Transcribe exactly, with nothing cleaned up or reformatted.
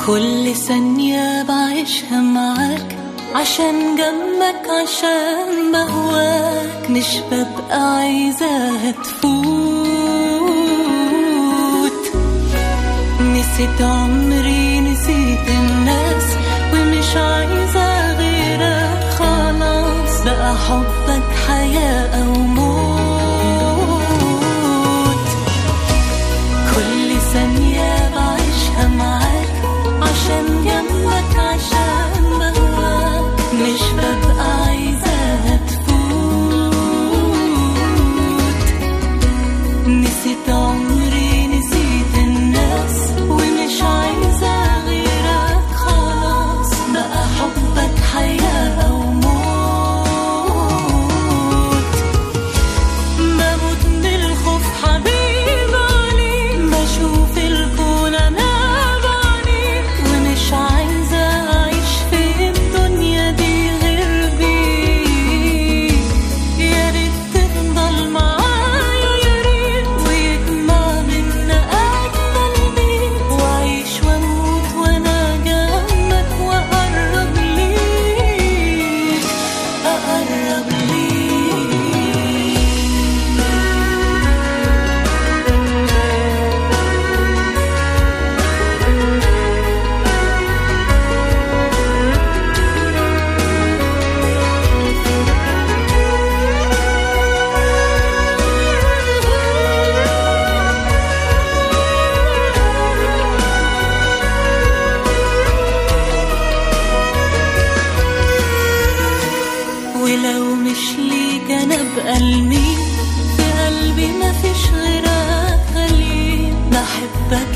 كل ثانية بعيشها معاك عشان جنبك، عشان بهواك، مش ببقى عايزاها تفوت. نسيت عمري، نسيت الناس، ومش عايزة غيرك خلاص. بقى حبك حياة أو موت. كل ثانية بعيشها معاك عشان جنبك، عشان بهواك، مش ببقى عايزاها تفوت. نسيت عمري، نسيت الناس، ومش عايزة غيرك خلاص. بقى حبك حياة أو موت. بموت من الخوف حبيب عليك، بشوف الكون أنا بعينيك، ومش عايزة أعيش في الدنيا دي غير بيك. يا ريت تفضل معايا، يا ريت، ويجمع منا أجمل بيت، وأعيش وأموت وأنا جنبك، وأقرب ليك، أقرب ليك. ولو مش ليك أنا أبقى لمين؟ في قلبي مفيش غيرك غالي. بحبك